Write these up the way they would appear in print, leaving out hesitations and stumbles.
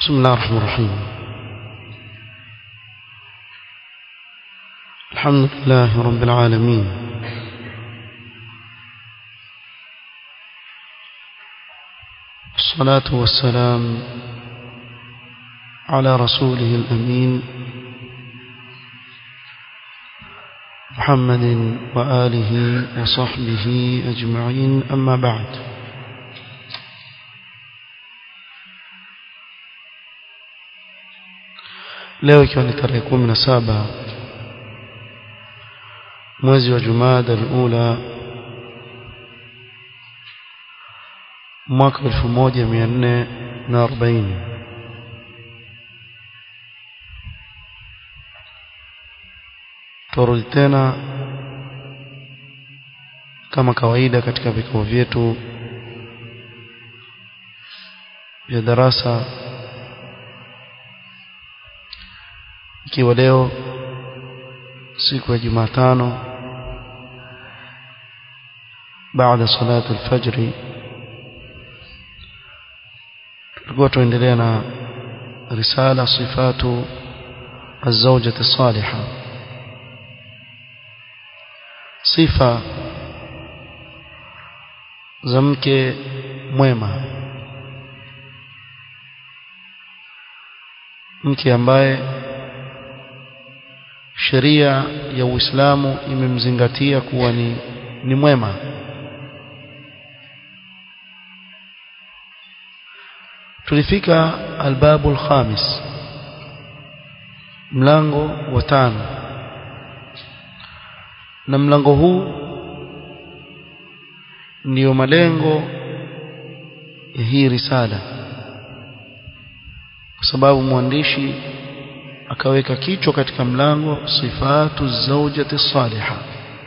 بسم الله الرحمن الرحيم. الحمد لله رب العالمين، والصلاة والسلام على رسوله الأمين محمد وآله وصحبه أجمعين، أما بعد. leo ikiwa ni tarehe 17 mwezi wa Jumada al-Ula mwaka 1440, turudi tena kama kawaida katika vikao vyetu vya darasa, ikiwa leo siku ya Jumatano baada salatu al-fajr, tulikuwa tuendelea na risala sifatu az-zawjati as-salihah, sifa za mke mwema, mke ambaye sheria ya Uislamu imemzingatia kuwa ni mwema. Tulifika albabu al-khamis, mlango wa 5, na mlango huu ndio malengo ya hii risala, kwa sababu mwandishi akaweka kichwa katika mlango sifatu zawjati salihah,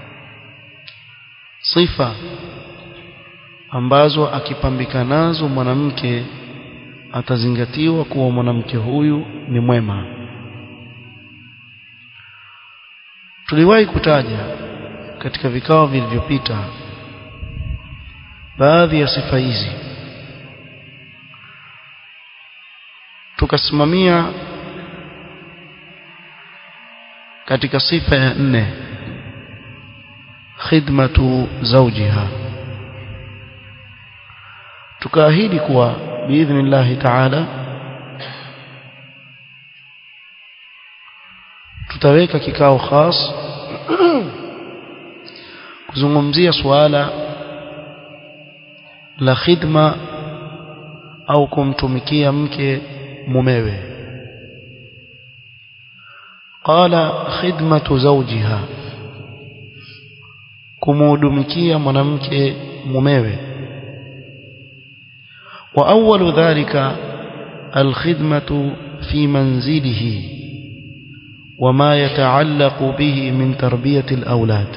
sifa ambazo akipambika nazo mwanamke atazingatiwa kuwa mwanamke huyu ni mwema. Tuliwahi kutaja katika vikao vilivyopita baadhi ya sifa hizi, tukasimamia katika sifa ya 4, khidmatu zawjiha. Tukaahidi kuwa biidhnillah ta'ala tutaweka kikao khas kuzungumzia suala la khidma au kumtumikia mke mumewe. Qala khidmatu zawjiha, kumuhudumikia mwanamke mumewe. Wa awwalu dhalika alkhidmatu fi manzilihi wama yataallaqu bihi min tarbiyati alawlad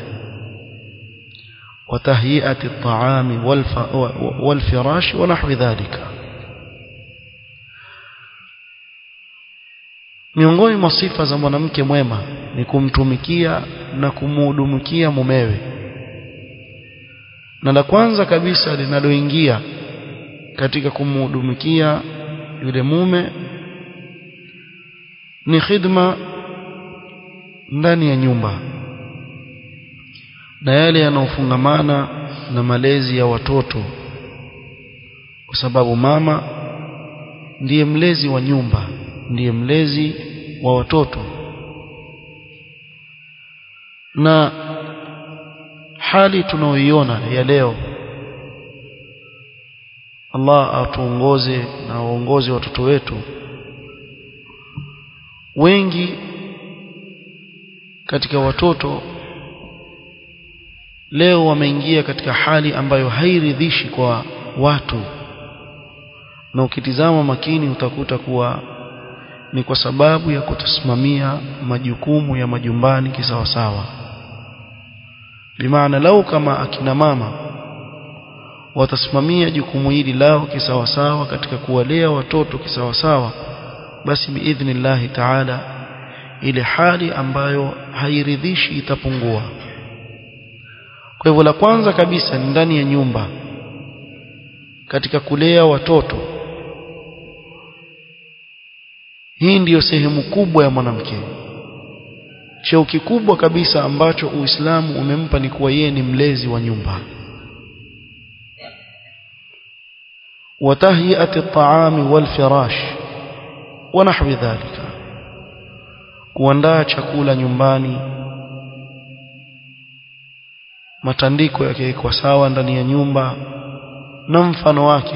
wa tahyi'ati at-ta'ami wal firash wa nahwi dhalika. Miongoni mwa sifa za mwanamke mwema ni kumtumikia na kumuhudumikia mumewe, na la kwanza kabisa linaloingia katika kumuhudumikia yule mume ni khidma ndani ya nyumba na yale yanayofungamana na malezi ya watoto, kwa sababu mama ndiye mlezi wa nyumba, ndiye mlezi wa watoto. Na hali tunaoiona ya leo, Allah atuongoze na aongoze watoto wetu, wengi katika watoto leo wameingia katika hali ambayo hairidhishi kwa watu, na ukitizama makini utakuta kuwa ni kwa sababu ya kutosimamia majukumu ya majumbani kisawasawa. Bimaana lau kama akina mama watasimamia jukumu hili lao kisawasawa katika kuwalea watoto kisawasawa, basi biidhnillahi ta'ala ile hali ambayo hairidhishi itapungua. Kwa hivyo la kwanza kabisa ni ndani ya nyumba, katika kulea watoto Hii ndiyo sehemu kubwa ya mwanamke. Cheo kikubwa kabisa ambacho Uislamu umempa ni kuwa yeye ni mlezi wa nyumba. وتهيئة الطعام والفراش ونحو ذلك, kuandaa chakula nyumbani, matandiko yake kwa sawa ndani ya nyumba na mfano wake.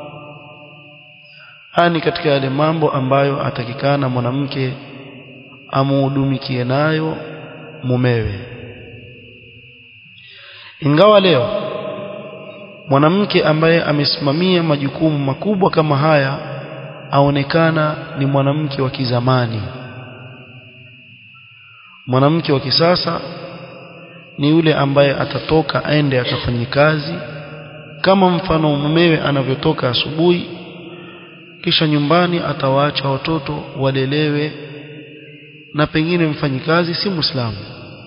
Hani katika yale mambo ambayo atakikana mwanamke amuhudumikie nayo mumewe. Ingawa leo mwanamke ambaye amesimamia majukumu makubwa kama haya aonekana ni mwanamke wa kizamani. Mwanamke wa kisasa ni yule ambaye atatoka aende akafanye kazi kama mfano mumewe anavyotoka asubuhi, kisha nyumbani atawaacha watoto walelewe na pengine mfanyikazi si Muislamu,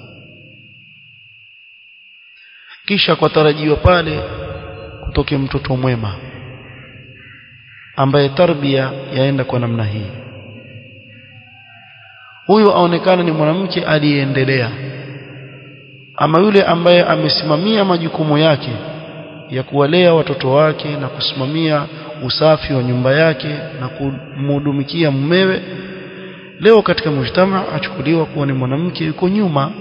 kisha kwa tarajio pale kutoke mtoto mwema ambaye tarbia yaenda kwa namna hii. Huyo aonekana ni mwanamke aliyeendelea. Ama yule ambaye amesimamia majukumu yake ya kuwalea watoto wake na kusimamia usafi wa nyumba yake na kumhudumikia mumewe, leo katika mujtama achukuliwa kuwa ni mwanamke yuko nyuma,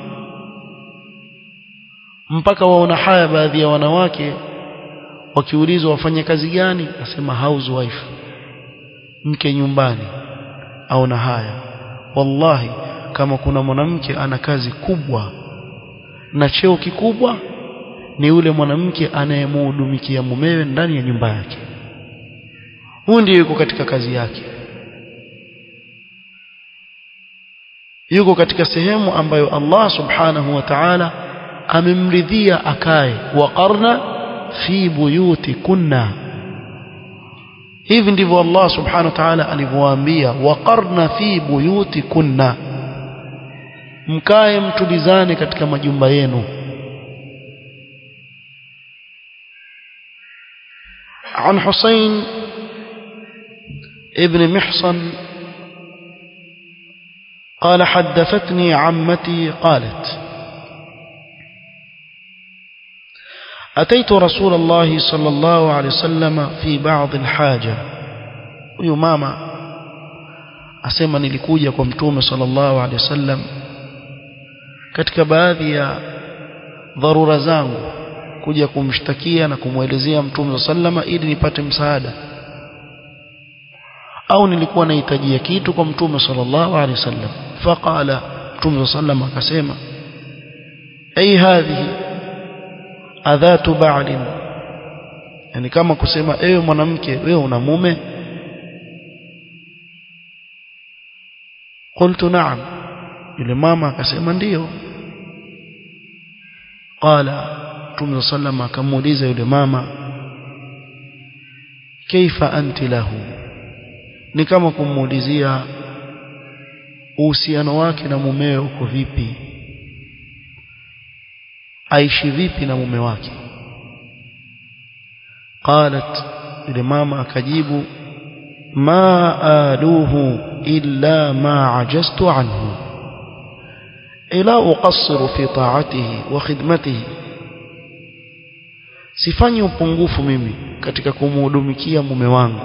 mpaka waona haya baadhi ya wanawake wakiulizwa wafanye kazi gani, nasema housewife, mke nyumbani. Aona haya. Wallahi, kama kuna mwanamke ana kazi kubwa na cheo kikubwa ni yule mwanamke anayemhudumikia mumewe ndani ya nyumba yake. Huyu ndiye yuko katika kazi yake, yuko katika sehemu ambayo Allah subhanahu wa ta'ala amemridhia akae. Waqarna fi buyutikunna, hivi ndivyo Allah subhanahu wa ta'ala alivyowaambia, waqarna fi buyutikunna, mkae mtulizane katika majumba yenu. عن حسين ابن محصن قال حدثتني عمتي قالت أتيت رسول الله صلى الله عليه وسلم في بعض الحاجة. huyu mama asema nilikuja kwa mtume sallallahu alaihi wasallam katika baadhi ya dharura zangu, kuja kumshtakia na kumwelezea mtume sallama ili nipate msaada, au nilikuwa nahitajia kitu kwa mtume sallallahu alaihi wasallam. Faqala, mtume sallama akasema, ay hadhihi adhatu ba'lin, yani kama kusema ewe mwanamke, wewe una mume? Qultu na'am, yule mama akasema ndiyo. Qala, mtume sallama akamuuliza yule mama, kaifa anti lahu, ni kama kumuulizia uhusiano wake na mumewe uko vipi, aishi vipi na mume wake. Qalat, yule mama akajibu, ma aluhu illa ma ajaztu anhu ila uqassiru fi ta'atihi wa khidmatihi, sifanyi upungufu mimi katika kumhudumikia mume wangu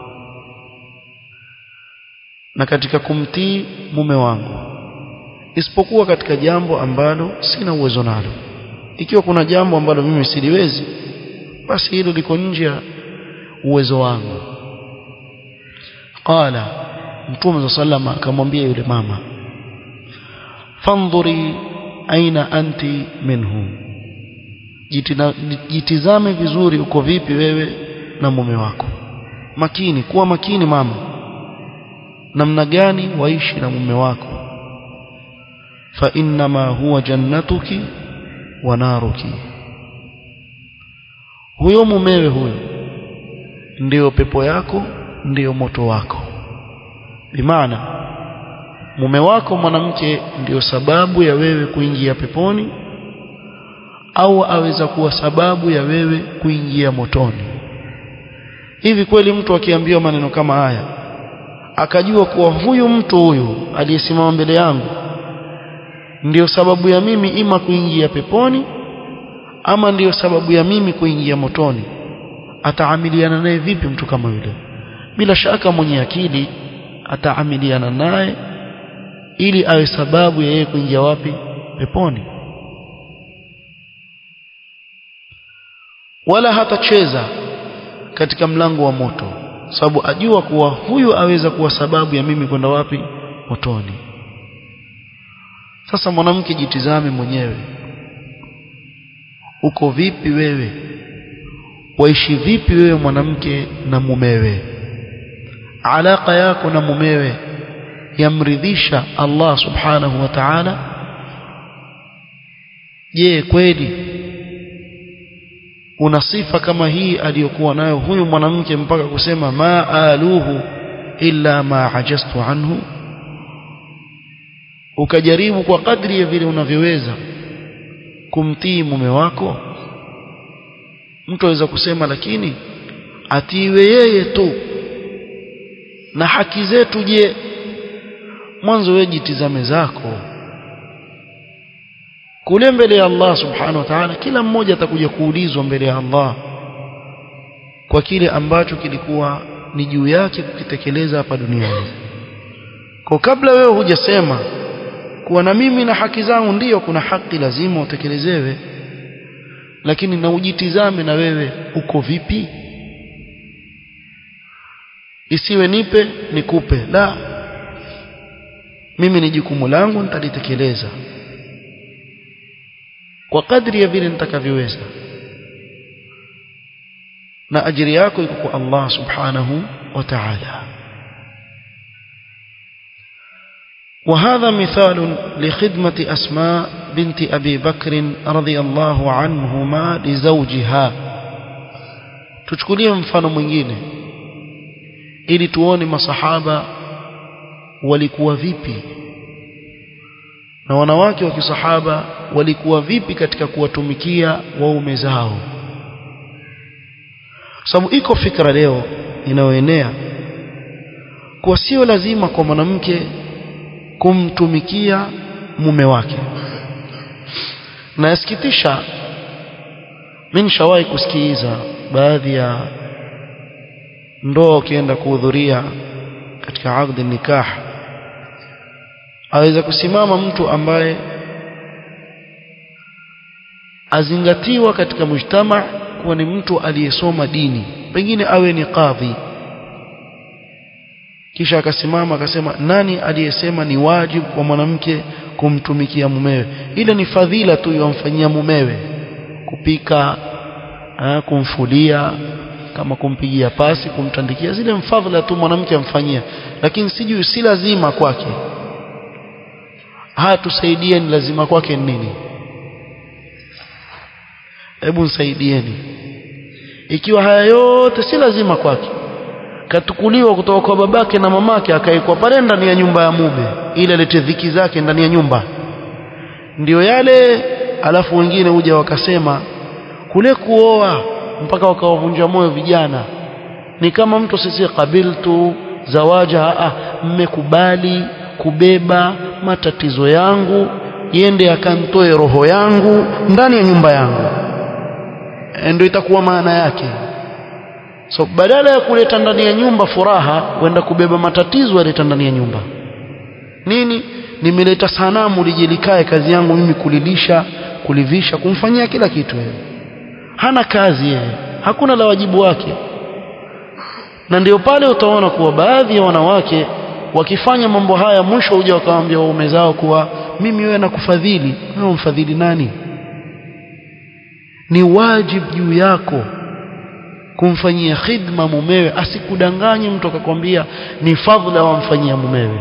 na katika kumtii mume wangu, isipokuwa katika jambo ambalo sina uwezo nalo. Ikiwa kuna jambo ambalo mimi siliwezi, basi hilo liko nje ya uwezo wangu. Qala, mtume sallama akamwambia yule mama, fandhuri aina anti minhu, jitizame vizuri uko vipi wewe na mume wako. Makini, kuwa makini mama, namna gani waishi na mume wako. Fa innama huwa jannatuki wa naruki, huyo mumewe huyo ndio pepo yako, ndio moto wako. Bimaana mume wako mwanamke ndio sababu ya wewe kuingia peponi, au aweza kuwa sababu ya wewe kuingia motoni. Hivi kweli mtu akiambiwa maneno kama haya akajua kuwa huyu mtu huyu aliyesimama mbele yangu ndio sababu ya mimi ima kuingia peponi ama ndio sababu ya mimi kuingia motoni, ataamiliana naye vipi mtu kama yule? Bila shaka mwenye akili ataamiliana naye ili awe sababu ya yeye kuingia wapi? Peponi. Wala hatacheza katika mlango wa moto, sababu ajua kuwa huyu aweza kuwa sababu ya mimi kwenda wapi? Motoni. Sasa mwanamke, jitizame mwenyewe, uko vipi wewe? Waishi vipi wewe mwanamke na mumewe? Alaka yako na mumewe yamridhisha Allah subhanahu wa ta'ala? Je, kweli una sifa kama hii aliyokuwa nayo huyu mwanamke mpaka kusema ma aluhu illa ma ajastu anhu? Ukajaribu kwa kadri ya vile unavyoweza kumtii mume wako. Mtu aweza kusema lakini atiwe yeye tu na haki zetu. Je, mwanzo wewe jitizame zako kule mbele ya Allah subhanahu wa ta'ala. Kila mmoja atakuja kuulizwa mbele ya Allah kwa kile ambacho kilikuwa ni juu yake kukitekeleza hapa duniani. Kwa kabla wewe hujasema kuwa na mimi na haki zangu, ndiyo kuna haki lazima utekelezewe, lakini na ujitizame na wewe uko vipi. Isiwe nipe nikupe, la, mimi ni jukumu langu nitalitekeleza kwa kadri ya vile nitakavyoweza, na ajiri yako iko kwa Allah subhanahu wa ta'ala. وهذا مثال لخدمة أسماء بنت أبي بكر رضي الله عنهما لزوجها. tuchukulie mfano mwingine ili tuone masahaba walikuwa vipi na wanawake wa kisahaba walikuwa vipi katika kuwatumikia waume zao. Sababu iko fikra leo inayoenea kwa sio lazima kwa mwanamke kumtumikia mume wake. Na yasikitisha, mimi nishawahi kusikiza baadhi ya ndoa ukienda kuhudhuria katika aqd nikah, aweza kusimama mtu ambaye azingatiwa katika mujtama kuwa ni mtu aliyesoma dini, pengine awe ni kadhi, kisha akasimama akasema nani aliyesema ni wajibu kwa mwanamke kumtumikia mumewe? Ile ni fadhila tu yomfanyia mumewe, kupika, kumfulia, kama kumpigia pasi, kumtandikia, zile mfadhila tu mwanamke amfanyia, lakini sijui si lazima kwake. Tusaidieni, lazima kwake nini? Hebu nisaidieni. Ikiwa haya yote si lazima kwake, katukuliwa kutoka kwa babake na mamake akaekwa pale ndani ya nyumba ya mume ili alete dhiki zake ndani ya nyumba, ndio yale. Alafu wengine huja wakasema kule kuoa mpaka wakawavunja moyo vijana ni kama mtu sisi qabiltu zawaja, mmekubali kubeba matatizo yangu yende akantoe roho yangu ndani ya nyumba yangu, ndio itakuwa maana yake. So badala ya kuleta ndani ya nyumba furaha, wenda kubeba matatizo aleta ndani ya nyumba. Nini? Nimeleta sanamu lije likae, kazi yangu mimi kulilisha, kulivisha, kumfanyia kila kitu. Yeye hana kazi, yeye hakuna la wajibu wake. Na ndio pale utaona kuwa baadhi ya wanawake wakifanya mambo haya, mwisho uje wakawaambia waume zao kuwa mimi wewe nakufadhili. Wewe mfadhili nani? Ni wajibu juu yako kumfanyia khidma mumewe. Asikudanganye mtu akakwambia ni fadhila wamfanyia mumewe.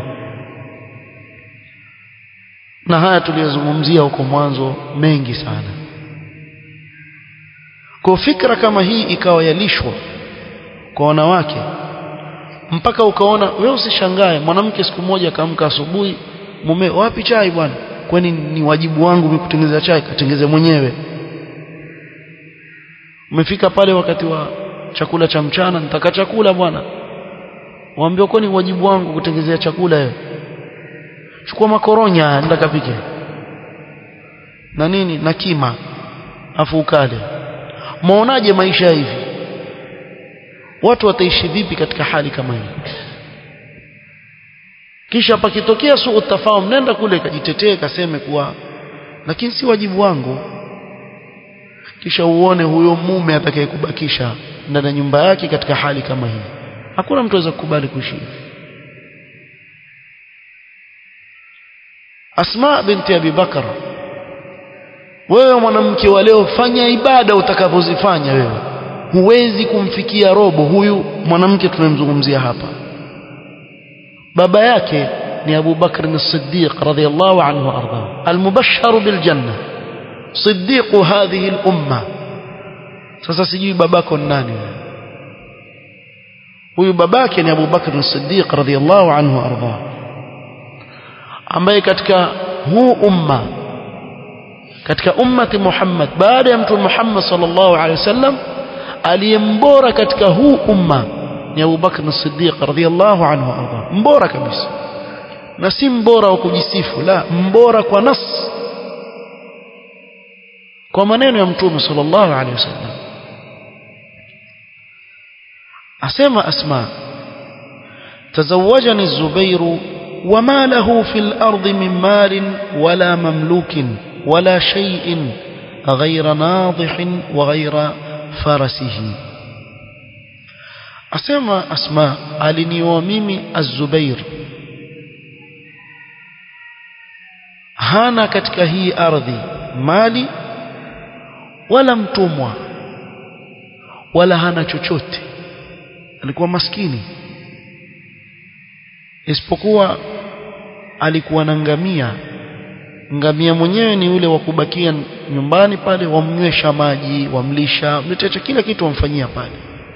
Na haya tuliyozungumzia huko mwanzo mengi sana. Kwa fikra kama hii ikawa yalishwa kwa wanawake, mpaka ukaona wewe, usishangae mwanamke siku moja kaamka asubuhi, mume wapi chai bwana? Kwani ni wajibu wangu mimi kutengeneza chai? Katengeze mwenyewe. Umefika pale wakati wa chakula cha mchana, nitaka chakula bwana, waambie kwani wajibu wangu kutengezea chakula wewe? Chukua makoronya nenda kapike na nini na kima afu ukale. Muonaje maisha hivi? Watu wataishi vipi katika hali kama hii? Kisha pakitokea suu utafahamu, nenda kule kajitetee kaseme kuwa lakini si wajibu wangu. Kisha uone huyo mume atakayekubakisha ndani ya nyumba yake katika hali kama hii. Hakuna mtu aweza kukubali kuishi. Asma binti Abi Bakar, wewe mwanamke wa leo, fanya ibada utakavyozifanya wewe, huwezi kumfikia robo huyu mwanamke tunayemzungumzia hapa. baba yake ni Abu Bakr as-Siddiq radhiyallahu anhu arda, al-mubashshar bil janna, siddiq hadhihi al-umma. Sasa sijui babako ni nani? Huyu babake ni Abu Bakr as-Siddiq radhiyallahu anhu arda, ambaye katika huu umma, katika ummati Muhammad baada ya mtume Muhammad sallallahu alaihi wasallam, aliyembora katika huu umma ni Abu Bakr as-Siddiq radhiyallahu anhu arda. Mbora kabisa, na si mbora wa kujisifu, la, mbora kwa nas, kwa maneno ya mtume sallallahu alaihi wasallam. asema Asma, tazawwajani az-Zubair وما له في الأرض من مال ولا مملوك ولا شيء غير ناضح وغير فرسه. أسمى أسماء ألني وميمي الزبير، هانا كتك هي أرضي مالي ولا متموى ولا هانا chochote، alikuwa maskini isipokuwa alikuwa na ngamia. Ngamia mwenyewe ni yule wa kubakia nyumbani pale, wamnywesha maji, wamlisha, mletecha kila kitu wamfanyia pale,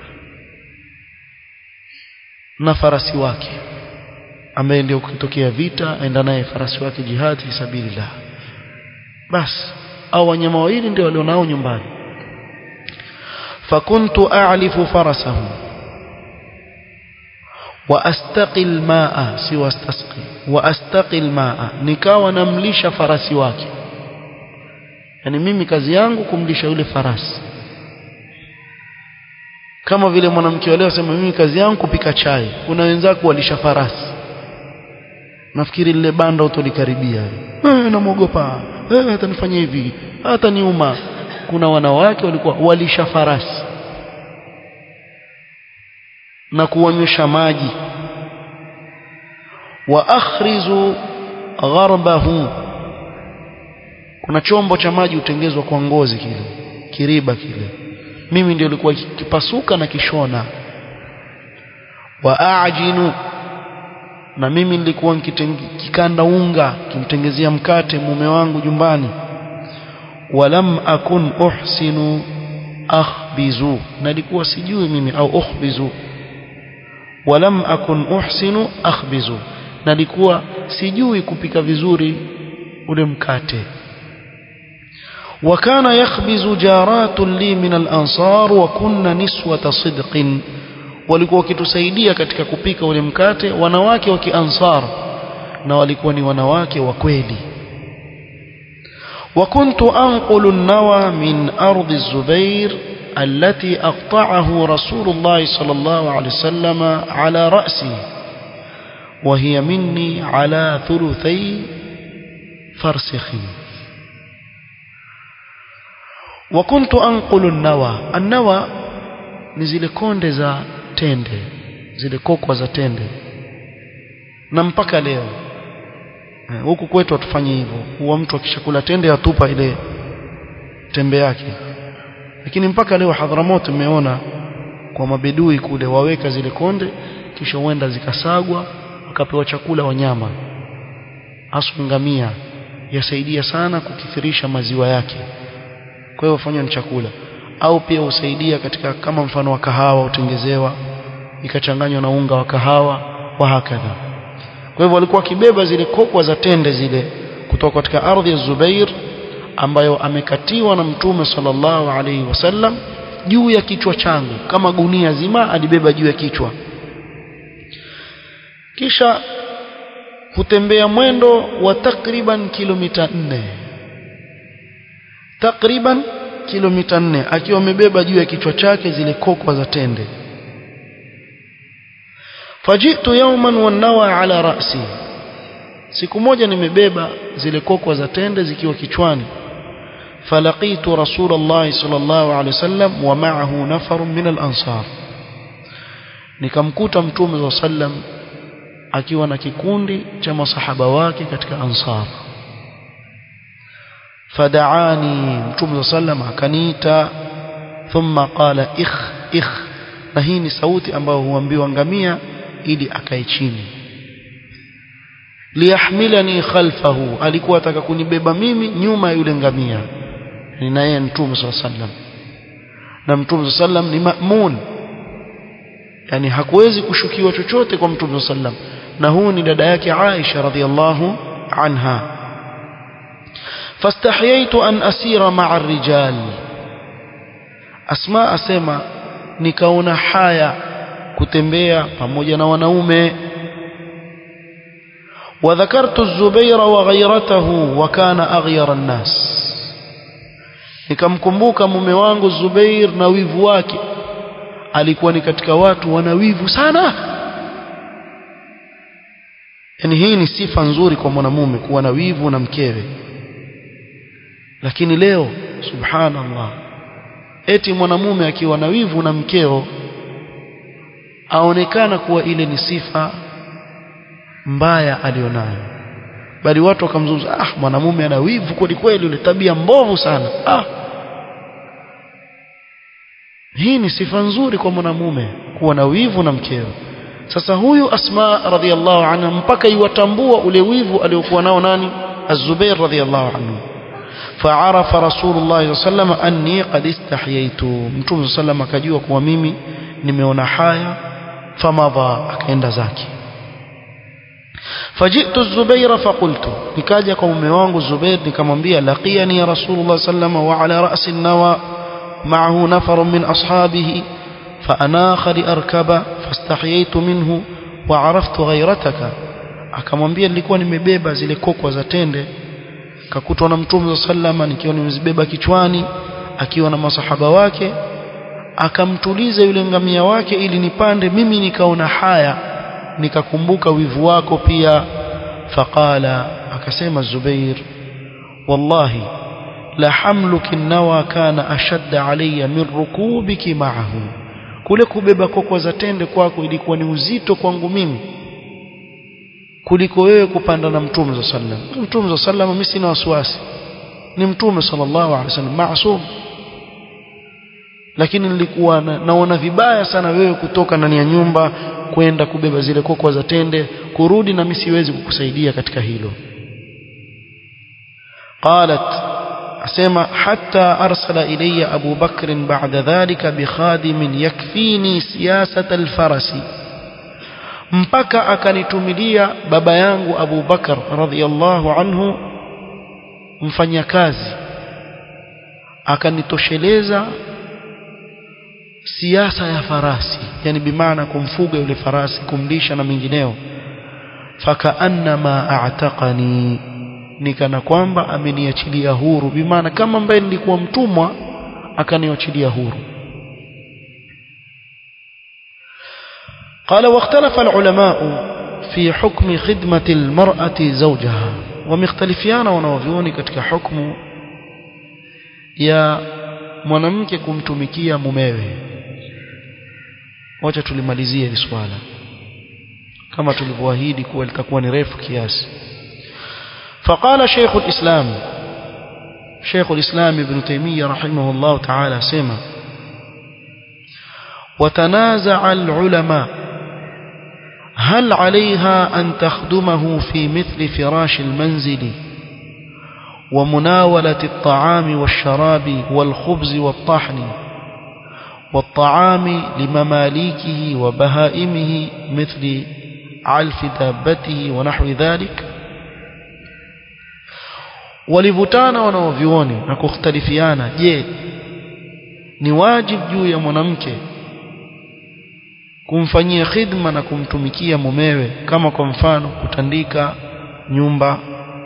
na farasi wake ambaye ndio kutokea vita aenda naye farasi wake jihad fi sabilillah. Bas, au wanyama wawili ndio walionao nyumbani. fakuntu a'lifu farasahu واستقي الماء سوى استسقي واستقي الماء، nikawa namlisha farasi wake. Yani mimi kazi yangu kumlisha yule farasi, kama vile mwanamke leo sema mimi kazi yangu kupika chai, kuna wenzako walisha farasi. Nafikiri lile banda utolikaribia, namuogopa, atanifanyia hivi, hata niuma. Kuna wanawake walikuwa walisha farasi na kuwanywesha maji. wa akhrizu gharbahu, kuna chombo cha maji utengezwa kwa ngozi kile, kiriba kile, mimi ndio nilikuwa kipasuka na kishona. wa a'jinu, na mimi nilikuwa nikikanda unga kimtengezea mkate mume wangu jumbani. walam akun uhsinu akhbizu, na nilikuwa sijui mimi, au ukhbizu, walam akun uhsinu akhbizu, na nilikuwa sijui kupika vizuri ule mkate. wakana yakhbizu jaratun li min al-ansar wa kunna niswata sidqin, walikuwa kitusaidia katika kupika ule mkate wanawake wa kiansar, na walikuwa ni wanawake wa kweli. وكنت أنقل النوى من أرض الزبير التي أقطعه رسول الله صلى الله عليه وسلم على رأسي وهي مني على ثلثي فرسخ. وكنت أنقل النوى، النوى نزل كونde za tende, zile kokwa za tende, na mpaka leo huku kwetu atufanye hivyo. Huwa mtu akishakula tende atupa ile tembe yake, lakini mpaka leo Hadhramut umeona kwa mabedui kule waweka zile konde, kisha huenda zikasagwa wakapewa chakula wanyama, hasa ngamia. Yasaidia sana kukithirisha maziwa yake, kwa hiyo fanywa ni chakula. Au pia husaidia katika kama mfano wa kahawa, utengezewa ikachanganywa na unga wa kahawa wa hakadha. Kwa hivyo walikuwa kibeba zile kokwa za tende zile kutoka katika ardhi ya Zubair ambayo amekatiwa na Mtume sallallahu alaihi wasallam juu ya kichwa changu, kama gunia zima alibeba juu ya kichwa. kisha kutembea mwendo wa takriban kilomita 4 akiwa amebeba juu ya kichwa chake zile kokwa za tende. fajitu yawman wanawa ala ra'si, siku moja nimebeba zile kokwa za tende zikiwa kichwani. falaqitu rasulullah sallallahu alaihi wasallam wa ma'ahu nafar min al-ansar, nikamkuta mtume sallam akiwa na kikundi cha masahaba wake katika ansar. fada'ani, mtume sallam akaniita, thumma qala ikh, na hii ni sauti ambayo huambiwa ngamia ili akae chini. liyahmilani khalfahu, alikuwa ataka kunibeba mimi nyuma yule ngamia, ni naye mtume sallam, na mtume sallam ni ma'mun, yani hakuwezi kushukiwa chochote kwa mtume sallam, na huu ni dada yake Aisha radhiallahu anha. fastahyaitu an asira ma'a ar-rijal, Asma asema nikaona haya kutembea pamoja na wanaume. wa dhakartu az-Zubair wa ghayratahu wa kana aghyara an-nas, nikamkumbuka mume wangu Zubair na wivu wake, alikuwa ni katika watu wanawivu sana. Yani hii ni sifa nzuri kwa mwanamume kuwa na wivu na mkewe, lakini leo subhanallah, eti mwanamume akiwa na wivu na mkeo aonekana kuwa ile ni sifa mbaya alionayo, bali watu wakamzungumza, mwanamume ana wivu kweli kweli, ile tabia mbovu sana. Hii ni sifa nzuri kwa mwanamume kuwa na wivu na mkeo. Sasa huyu Asma radhiallahu anha mpaka iwatambua ule wivu aliokuwa nao nani? Az-Zubair radhiallahu anhu. fa'arafa Rasulullah sallallahu alayhi wasallam anni qad istahyaytu, mtume sallallahu akajua kuwa mimi nimeona haya. famadha, akaenda zake. fajitu az-Zubair faqultu, nikaja kwa mume wangu Zubair nikamwambia, laqiyani Rasulullah sallallahu wa ala ra'si an-nawa معه نفر من أصحابه فأناخ لأركب فاستحييت منه وعرفت غيرتك. akamwambia nilikuwa nimebeba zile kokwa za tende, kakutwa na mtume sallama nikiwa nimezibeba kichwani akiwa na masahaba wake, akamtuliza yule ngamia wake ili nipande, mimi nikaona haya, nikakumbuka wivu wako pia. faqala, akasema Zubair, wallahi la hamluki nawa kana ashadda alayya min rukubiki ma'ahu, kule kubeba kokwa za tende kwako ilikuwa ni uzito kwangu mimi kuliko wewe kupanda na mtume sallam. Mtume sallam mimi sina wasiwasi, ni mtume sallallahu alaihi wasallam maasum, lakini nilikuwa naona vibaya sana wewe kutoka ndani ya nyumba kwenda kubeba zile kokwa za tende kurudi, na mimi siwezi kukusaidia katika hilo. qalat, asema hatta arsala ilayya Abu Bakr ba'da dhalika bi khadim yakfini siyasat al-farasi, mpaka akanitumilia baba yangu Abu Bakr radhiyallahu anhu mfanyakazi, akanitosheleza siasa ya farasi, yani bimaana kumfuga yule farasi, kumlisha na mengineo. fakaannama a'taqani, nikana kwamba ameniachilia huru, bimaana kama ambaye nilikuwa mtumwa akaniachilia huru. قال واختلف العلماء في حكم خدمة المرأة زوجها, ومختلفيان wanavyuoni katika hukumu ya mwanamke kumtumikia mumewe. Wacha tulimalizie hili swala kama tulivyoahidi kuwa litakuwa ni refu kiasi. فقال شيخ الإسلام ابن تيمية رحمه الله تعالى سمع: وتنازع العلماء هل عليها أن تخدمه في مثل فراش المنزل ومناولة الطعام والشراب والخبز والطحن والطعام لمماليكه وبهائمه مثل علف دابته ونحو ذلك. walivutana wanaovioni na kukhtalifiana, je, ni wajibu juu ya mwanamke kumfanyia khidma na kumtumikia mumewe, kama kwa mfano kutandika nyumba,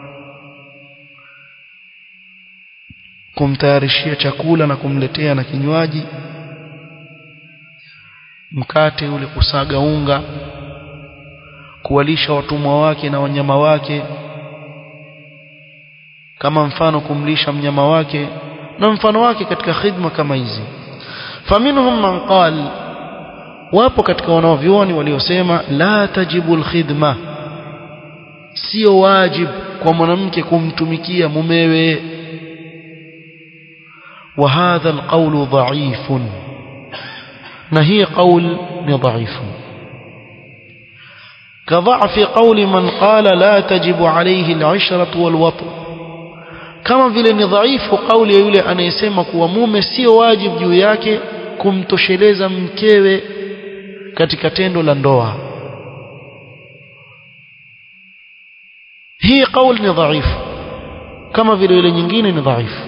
kumtayarishia chakula na kumletea na kinywaji, mkate ule, kusaga unga, kuwalisha watumwa wake na wanyama wake, kama mfano kumlisha mnyama wake na mfano wake katika khidma kama hizi. Faminhum man qal, wapo katika wanavyuoni waliosema la tajibu alkhidma, sio wajib kwa mwanamke kumtumikia mumewe. Wa hadha alqawlu dha'ifun, na hii qawl ni dhaifu. كضعف قول من قال لا تجب عليه العشرة والوطء، kama vile ni dhaifu kauli ya yule anayesema kuwa mume sio wajibu juu yake kumtosheleza mkewe katika tendo la ndoa. Hii kauli ni dhaifu kama vile yule nyingine ni dhaifu.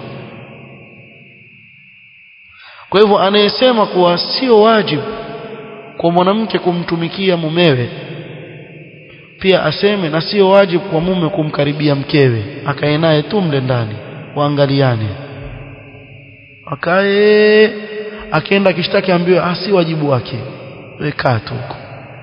Kwa hivyo anayesema kuwa sio wajibu kwa mwanamke kumtumikia mumewe, pia aseme na sio wajibu kwa mume kumkaribia mkewe, akae naye tu mle ndani waangaliane, akae akienda kishtaki ambiwe si wajibu wake, weka tu huko.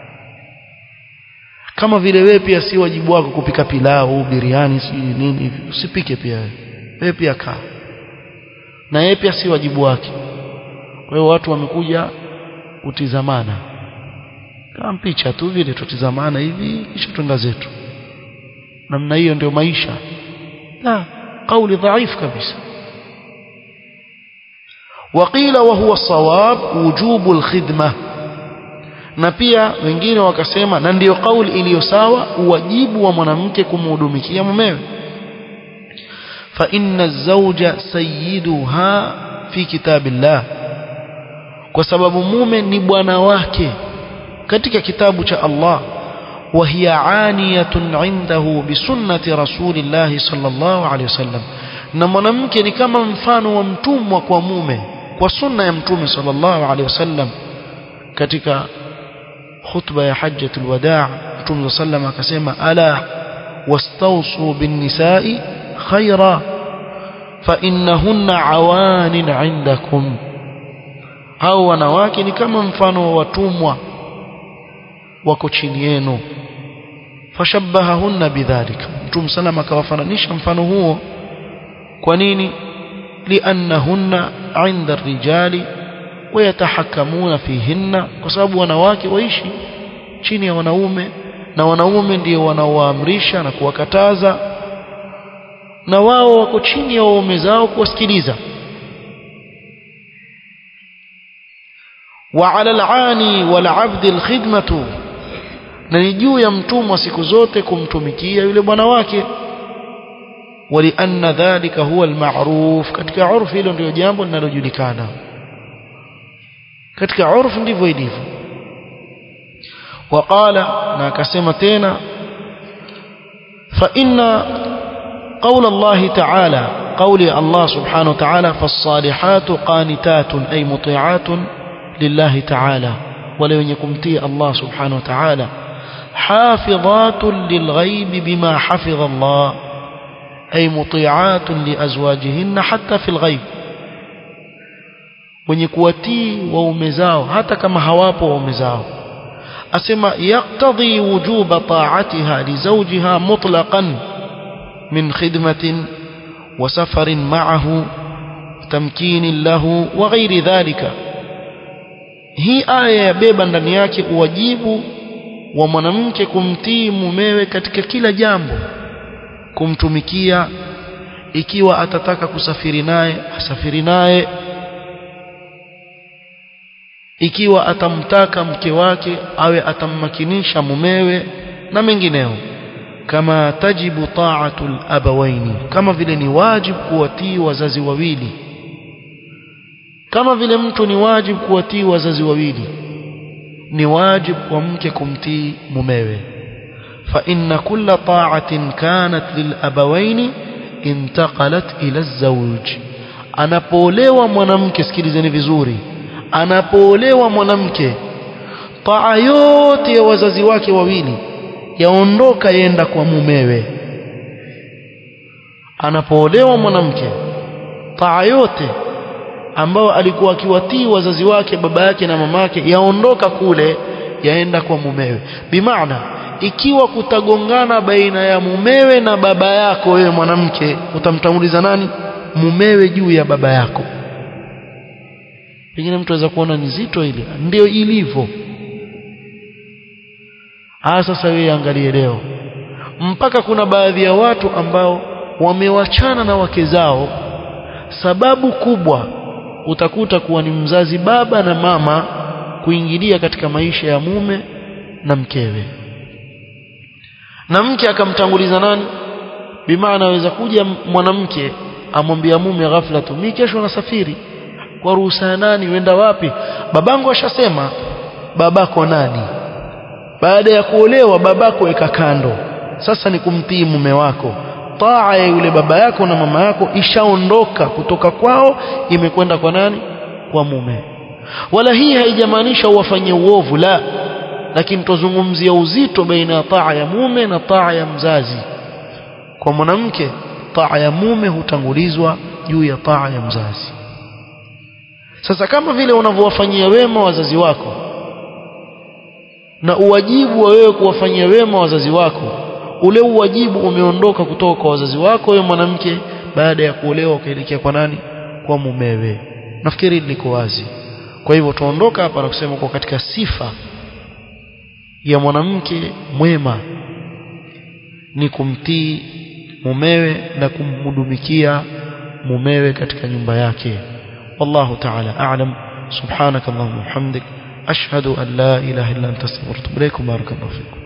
Kama vile wewe pia si wajibu wako kupika pilau, biriani, si nini, usipike pia wewe pia kaa na yeye pia si wajibu wake. Kwa hiyo watu wamekuja utizamana kama picha tu vile, tutizamana hivi kisha twenda zetu, namna hiyo ndio maisha. La, kauli dhaifu kabisa. Waqila wa huwa sawab wujubu alkhidma, na pia wengine wakasema na ndio kauli iliyo sawa, wajibu wa mwanamke kumhudumikia mumewe. Fa inna az-zawja sayyiduha fi kitabillah, kwa sababu mume ni bwana wake katika kitabu cha Allah. Wa hiya aniyatun indahu bi sunnati rasulillah sallallahu alayhi wasallam, na mwanamke ni kama mfano wa mtumwa kwa mume kwa sunna ya mtume sallallahu alayhi wasallam. Katika khutba ya hajjatul wadaa mtume sallallahu akasema ala wastawsu bin nisa'i khaira fa innahunna awanin indakum, hao wanawake ni kama mfano wa watumwa wako chini yenu. Fashabbahahunna bidhalika, mtume sallallahu akawafananisha mfano huo. Kwa nini? liannahunna 'inda ar-rijali wa yatahakamuna fihinna, kwa sababu wanawake waishi chini ya wanaume na wanaume ndio wanaoamrisha na kuwakataza, na wao wako chini ya waume zao kuwasikiliza. wa 'ala al-'ani wal 'abdi al-khidmatu, na ni juu ya mtumwa siku zote kumtumikia yule bwana wake. walianna dhalika huwa al-ma'ruf, katika urfu hilo ndio jambo linalojulikana, katika urfu ndivyo ilivyo. Waqala, na akasema tena, fa inna qawla Allah ta'ala, qawli Allah subhanahu wa ta'ala, fas-salihatu qanitatun ay muti'atun lillahi ta'ala, wale wenye kumtii Allah subhanahu wa ta'ala, hafidhatun lilghaibi bima hafidha Allah ay muti'atun liazwajihinna hatta fil ghaib, wenye kuwatii waume zao hata kama hawapo waume zao. Asema yaqtadhi wujuba ta'atiha li zawjiha mutlaqan min khidmatin wa safarin ma'ahu tamkinin lahu wa ghairi dhalika. Hii aya yabeba ndani yake uwajibu wa mwanamke kumtii mumewe katika kila jambo, kumtumikia, ikiwa atataka kusafiri naye asafiri naye, ikiwa atamtaka mke wake awe atammakinisha mumewe na mengineo. Kama tajibu ta'atul abawaini, kama vile ni wajibu kuwatii wazazi wawili, kama vile mtu ni wajibu kuwatii wazazi wawili, ni wajibu kwa mke kumtii mumewe. fa inna kulla ta'atin kanat lil abawaini intaqalat ila az-zawj, anapoolewa mwanamke, sikilizeni vizuri, anapoolewa mwanamke, taa yote ya wazazi wake wawili yaondoka yenda kwa mumewe. Anapoolewa mwanamke, taa yote ambao alikuwa akiwatii wazazi wake, baba yake na mamake, yaondoka kule yaenda kwa mumewe. Bimaana ikiwa kutagongana baina ya mumewe na baba yako, wewe mwanamke utamtanguliza nani? Mumewe juu ya baba yako. Pengine mtu aweza kuona nzito ile, ndio ilivyo. Sasa wewe angalie leo, mpaka kuna baadhi ya watu ambao wamewachana na wake zao, sababu kubwa utakuta kuwa ni mzazi baba na mama kuingilia katika maisha ya mume na mkewe, na mke akamtanguliza nani? Bimaana aweza kuja mwanamke amwambia mume ghafla tu, mimi kesho nasafiri. Kwa ruhusa nani? Wenda wapi? Babangu ashasema. Babako nani? Baada ya kuolewa babako weka kando, sasa ni kumtii mume wako. Taa ya yule baba yako na mama yako ishaondoka kutoka kwao, imekwenda kwa nani? Kwa mume. Wala hii haijamaanisha uwafanyie uovu, la, lakini tuzungumzia uzito baina ya taa ya mume na taa ya mzazi. Kwa mwanamke, taa ya mume hutangulizwa juu ya taa ya mzazi. Sasa kama vile unavyowafanyia wema wazazi wako na uwajibu wa wewe kuwafanyia wema wazazi wako, ule uwajibu umeondoka kutoka kwa wazazi wako wewe mwanamke, baada ya kuolewa ukaelekea kwa nani? Kwa mumewe. Nafikiri liko wazi. Kwa hivyo tuondoka hapa na kusema kwa katika sifa ya mwanamke mwema ni kumtii mumewe na kumhudumikia mumewe katika nyumba yake. Wallahu ta'ala a'lam. Subhanakallahumma wa bihamdik ashhadu an la ilaha illa anta astaghfiruka wa atubu ilaik. Barakallahu fikum.